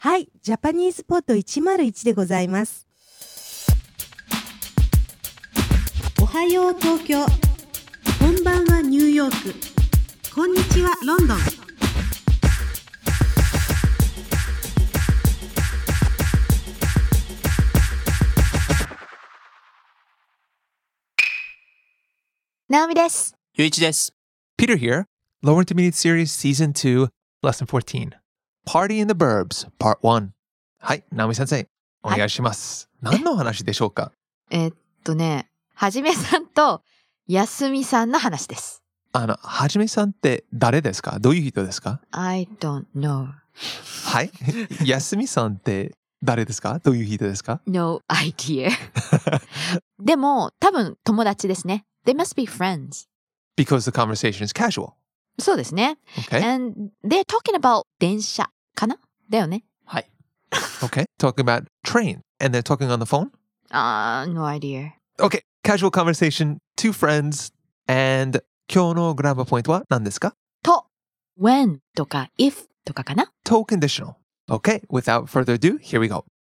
はい、ジャパニーズポット101でございます。おはよう東京。こんばんはニューヨーク。こんにちはロンドン。 ナオミです。 ゆういちです。 Peter here. Lower Intermediate Series Season 2, Lesson 14. Party in the Burbs, Part 1. はい、ナオミ先生、お願いします。何の話でしょうか？ はじめさんとやすみさんの話です。 はじめさんって誰ですか？どういう人ですか？ I don't know. はい。やすみさんって誰ですか？どういう人ですか？ No idea. でも多分友達ですね。They must be friends. Because the conversation is casual. そうですね。 Okay. And they're talking about 電車かな？だよね。 はい。 Okay. Talking about train. And they're talking on the phone? No idea. Okay. Casual conversation, two friends. And 今日のグラマーポイントは何ですか？ と、when とか if とかかな？ To conditional. Okay. Without further ado, here we go.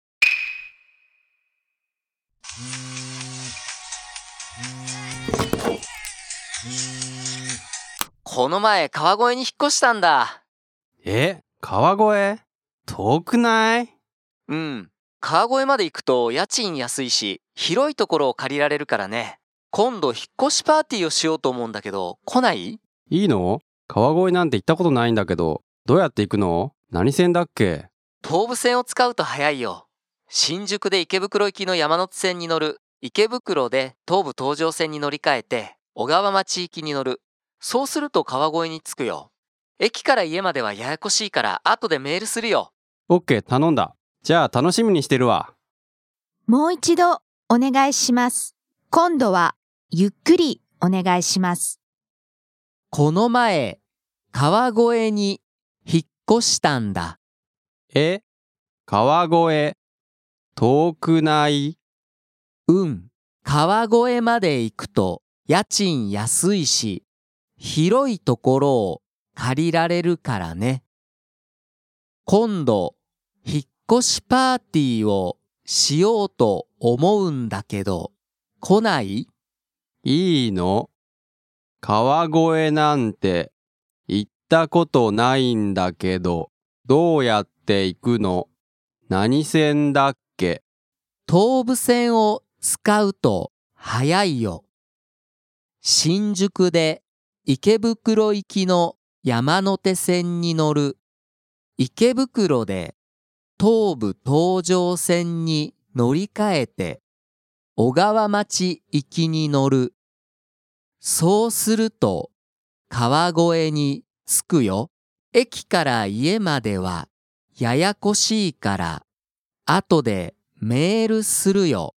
この前川越に引っ越したんだ。 川越？遠くない？ うん。川越まで行くと家賃安いし、広いところを借りられるからね。今度引っ越しパーティーをしようと思うんだけど、来ない？ いいの？川越なんて行ったことないんだけど、どうやって行くの？何線だっけ？ 東武線を使うと早いよ。新宿で池袋行きの山手線に乗る。池袋で東武東上線に乗り換えて、小川町行きに乗る。そうすると川越に着くよ。駅から家まではややこしいから後でメールするよ。 OK、頼んだ。じゃあ楽しみにしてるわ。 もう一度お願いします。今度はゆっくりお願いします。 この前、川越に引っ越したんだ。 川越、遠くない？ うん。川越まで行くと家賃安いし、広いところを借りられるからね。今度、引っ越しパーティーをしようと思うんだけど、来ない？ いいの？川越なんて行ったことないんだけど、どうやって行くの？何線だっけ？ 東武線を使うと早いよ。新宿で池袋行きの山手線に乗る。池袋で東武東上線に乗り換えて小川町行きに乗る。そうすると川越に着くよ。駅から家まではややこしいから後でメールするよ。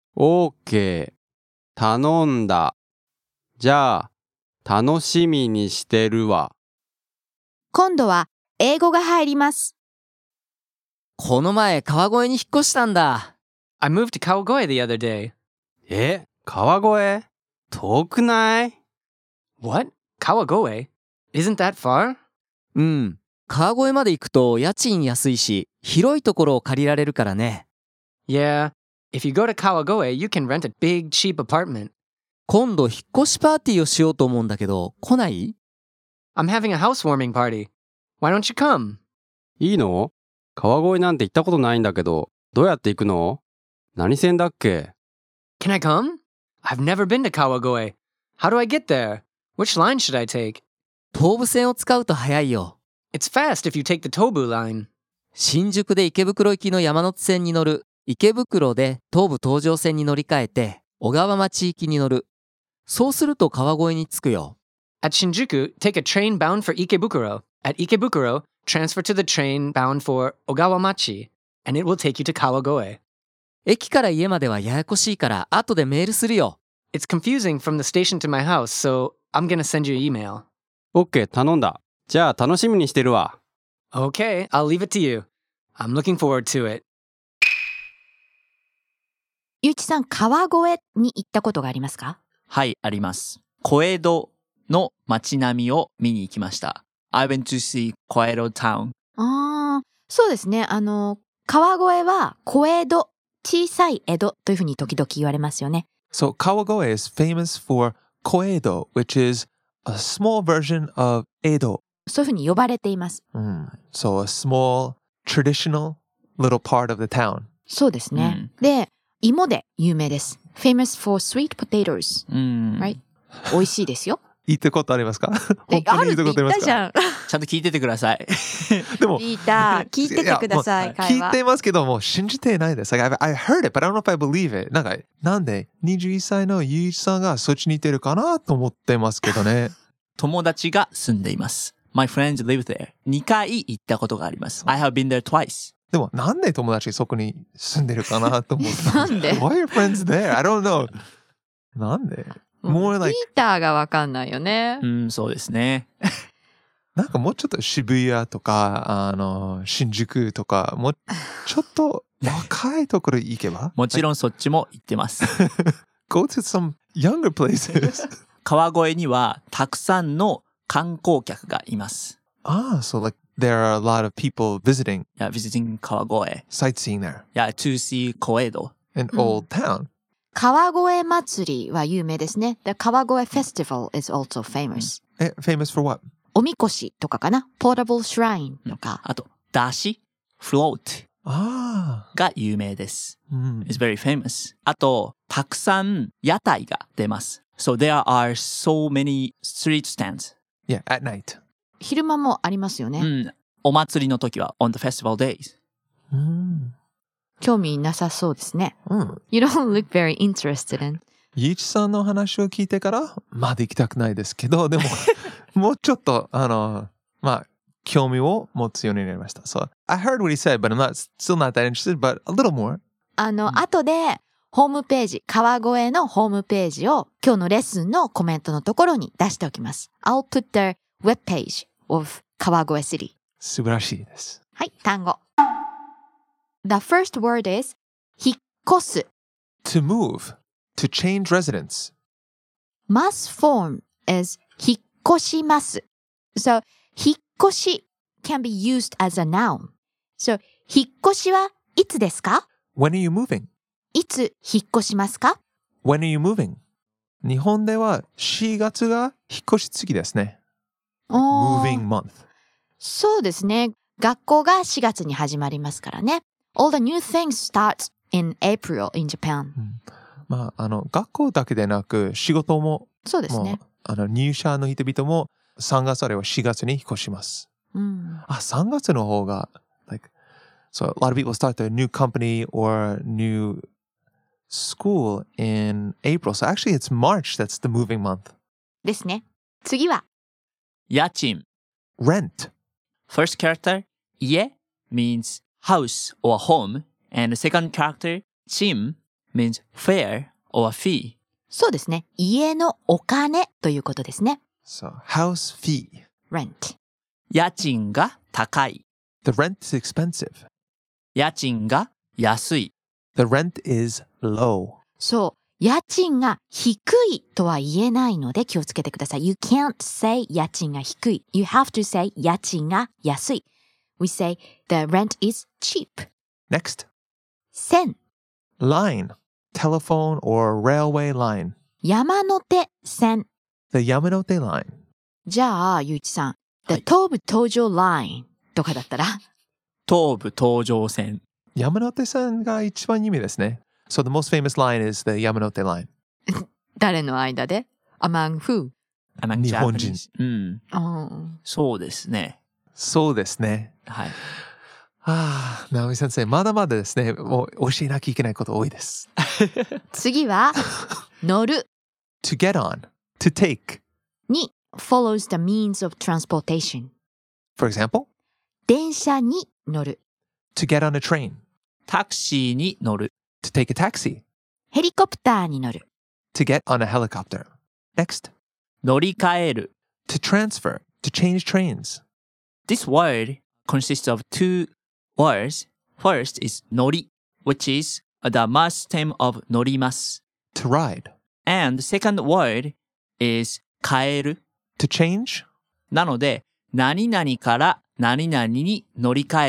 OK、頼んだ。じゃあ楽しみにしてるわ。 今度は英語が入ります。 この前川越に引っ越したんだ。 I moved to Kawagoe the other day. 川越？遠くない？ What? Kawagoe? Isn't that far? うん。川越まで行くと家賃安いし、広いところを借りられるからね。 Yeah. If you go to Kawagoe, you can rent a big, cheap apartment. 今度引っ越しパーティーをしようと思うんだけど、来ない？ I'm having a housewarming party. Why don't you come? いいの？川越なんて行ったことないんだけど、どうやって行くの？何線だっけ？ Can I come? I've never been to Kawagoe. How do I get there? Which line should I take? 東武線を使うと早いよ。 It's fast if you take the Tobu line. 新宿で池袋行きの山手線に乗る。池袋で東武東上線に乗り換えて小川町行きに乗る。そうすると川越に着くよ。 At Shinjuku, take a train bound for Ikebukuro. At Ikebukuro, transfer to the train bound for Ogawamachi, and it will take you to Kawagoe. 駅から家まではややこしいから後でメールするよ。 It's confusing from the station to my house, so I'm gonna send you an email. OK、頼んだ。じゃあ楽しみにしてるわ。 Okay, I'll leave it to you. I'm looking forward to it. ゆういちさん、川越に行ったことがありますか？ はい、あります。小江戸の街並みを見に行きました。I went to see 小江戸 town. そうですね。川越は小江戸、小さい江戸というふうに時々言われますよね。 So Kawagoe is famous for Koedo, which is a small version of Edo. そういうふうに呼ばれています。 So a small, traditional little part of the town. そうですね。で、芋で有名です。famous for sweet potatoes. うん。 right? 美味しいですよ。 言ったことありますか？本当あるってに言ったことありますか？ 言ったじゃん。 ちゃんと聞いててください。 でも、 ピーター、聞いててください、会話。 聞いてますけども、信じてないです。Like, I heard it, but I don't know if I believe it. なんで21歳のゆういちさんがそっちにいてるかなと思ってますけどね。 友達が住んでいます。My friends live there. 2回行ったことがあります。I have been there twice. でも、なんで友達そこに住んでるかなと思って。 なんで Why are your friends there? I don't know. なんで More ピ like, ーターがわかんないよね。 うん、そうですね。 なんかもうちょっと渋谷とか、新宿とか、もうちょっと若いところ行けばもちろんそっちも行ってます。 Go to some younger places. 川越にはたくさんの観光客がいます。 So like there are a lot of people visiting, visiting 川越。 sightseeing there. to see 小江戸。 An old town. 川越祭りは有名ですね。The 川越 Festival is also famous. Famous for what? おみこしとかかな ?Portable Shrine とか。 あと、だし float が有名です。It's very famous. あと、たくさん屋台が出ます。So there are so many street stands. Yeah, at night. 昼間もありますよね。 お祭りの時は on the festival days. 興味なさそうですね。You don't look very interested in. ゆういちさんの話を聞いてからまだ行きたくないですけど、でももうちょっと興味を持つようになりました。So I heard what he said, but I'm still not that interested, but a little more. 後でホームページ、川越のホームページを今日のレッスンのコメントのところに出しておきます。I'll put the web page of 川越 City. 素晴らしいです。 はい、単語。The first word is 引っ越す。 To move, to change residence. Must form is 引っ越します。So 引っ越し can be used as a noun. So 引っ越しはいつですか？ When are you moving? いつ引っ越しますか？ When are you moving? 日本では4月が引っ越し月ですね。Moving month. そうですね。学校が4月に始まりますからね。All the new things start in April in Japan. 学校だけでなく仕事も、 そうですね。 入社の人々も3月あるいは4月に引っ越します。3月の方が、so a lot of people start their new company or new school in April. So actually it's March that's the moving month. ですね。次は家賃 Rent. First character 家 means house or home and the second character 賃 means fare or fee. そうですね。家のお金ということですね。 So house fee. Rent. 家賃が高い The rent is expensive. 家賃が安い The rent is low. そう。家賃が低いとは言えないので気をつけてください。You can't say 家賃が低い。You have to say 家賃が安い。We say the rent is cheap. Next. 線。 Line. Telephone or railway line. 山手線。 The Yamanote line. じゃあ、ゆういちさん。The 東武東上 line とかだったら東武東上線山手線が一番有名ですね。So the most famous line is the Yamanote line. 誰の間で ?among who? Among 日本人 Japanese。そうですね。 そうですね。 はい。 直美先生、まだまだですね。もう教えなきゃいけないこと多いです。 次は、乗る To get on, to take. に follows the means of transportation. For example, 電車に乗る。 to get on a train, タクシーに乗る。 to take a taxi, ヘリコプターに乗る。 to get on a helicopter. Next, 乗り換える。 to transfer, to change trains. This word consists of two words. First is 乗り which is the past tense of 乗ります。 To ride, And the second word is 変える。 to change, なので、何々から何々に乗り換える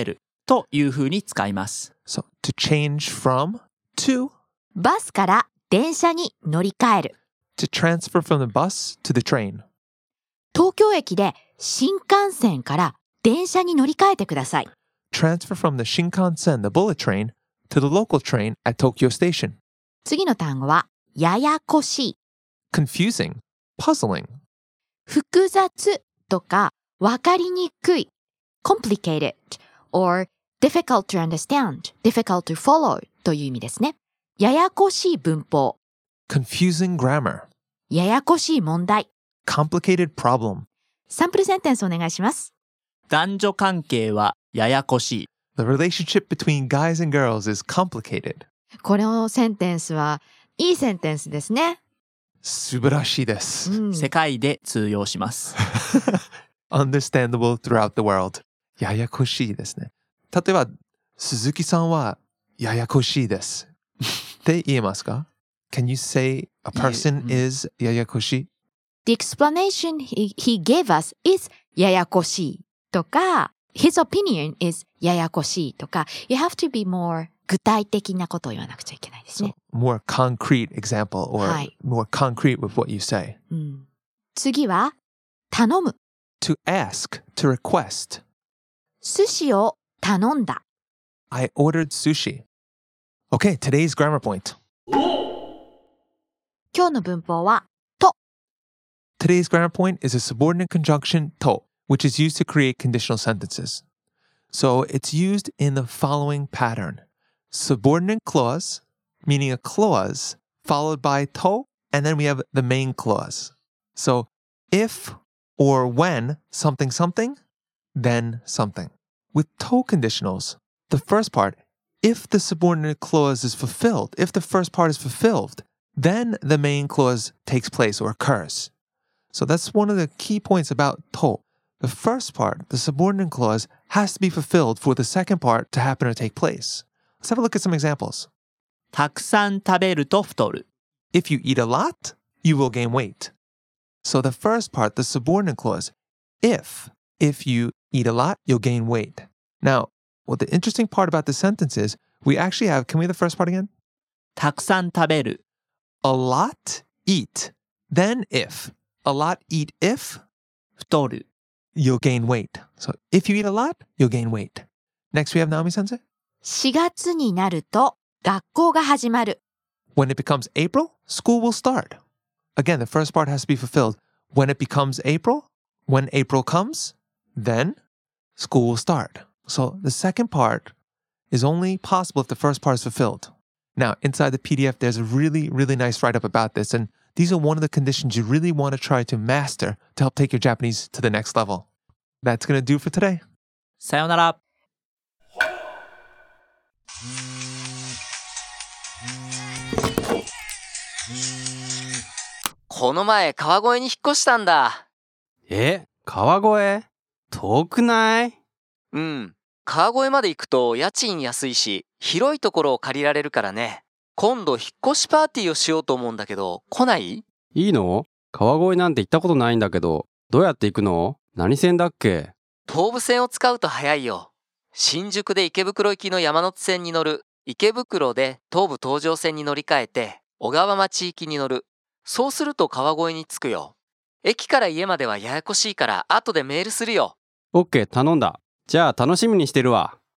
というふうに使います。 So, to change from to. バスから電車に乗り換える。 To transfer from the bus to the train. 東京駅で新幹線から電車に乗り換えてください。 Transfer from the Shinkansen, the bullet train, to the local train at Tokyo Station. 次の単語は、ややこしい。 Confusing, puzzling. 複雑とか、わかりにくい。complicated or difficult to understand, difficult to follow という意味ですね。ややこしい文法。 Confusing grammar. ややこしい問題。 Complicated problem. サンプルセンテンスお願いします。 男女関係はややこしい。 The relationship between guys and girls is complicated. このセンテンスはいいセンテンスですね。 素晴らしいです。 世界で通用します。 Understandable throughout the world. ややこしいですね。例えば、鈴木さんはややこしいです。って言えますか？ Can you say a person is ややこしい？ The explanation he gave us is ややこしいとか、his opinion is ややこしいとか、you have to be more 具体的なことを言わなくちゃいけないですね。 So, more concrete example or more concrete with what you say. 次は、頼む。 To ask, to request. 寿司を頼んだ。 I ordered sushi. Okay, today's grammar point. 今日の文法は、と。 Today's grammar point is a subordinate conjunction to, which is used to create conditional sentences. So it's used in the following pattern. Subordinate clause, meaning a clause, followed by to, and then we have the main clause. So if or when something something, then something. With to conditionals, the first part, if the subordinate clause is fulfilled, if the first part is fulfilled, then the main clause takes place or occurs. So that's one of the key points about to. The first part, the subordinate clause, has to be fulfilled for the second part to happen or take place. Let's have a look at some examples. たくさん食べると太る。 If you eat a lot, you will gain weight. So the first part, the subordinate clause, if you eat a lot, you'll gain weight. Now, what the interesting part about this sentence is, we actually have, can we have the first part again? たくさん食べる。 A lot, eat. Then if. A lot, eat if. 太る。 You'll gain weight. So if you eat a lot, you'll gain weight. Next we have Naomi Sensei. 4月になると学校が始まる。 When it becomes April, school will start. Again, the first part has to be fulfilled. When it becomes April, when April comes, then school will start. So the second part is only possible if the first part is fulfilled. Now, inside the PDF, there's a really, really nice write-up about this. And these are one of the conditions you really want to try to master to help take your Japanese to the next level. That's going to do for today. さよなら。 この前川越に引っ越したんだ。 川越？遠くない？ うん。川越まで行くと家賃安いし、広いところを借りられるからね。今度引っ越しパーティーをしようと思うんだけど、来ない？ いいの？川越なんて行ったことないんだけど、どうやって行くの？何線だっけ？ 東武線を使うと早いよ。新宿で池袋行きの山手線に乗る。池袋で東武東上線に乗り換えて、小川町行きに乗る。そうすると川越に着くよ。駅から家まではややこしいから後でメールするよ。 オッケー、頼んだ。じゃあ楽しみにしてるわ。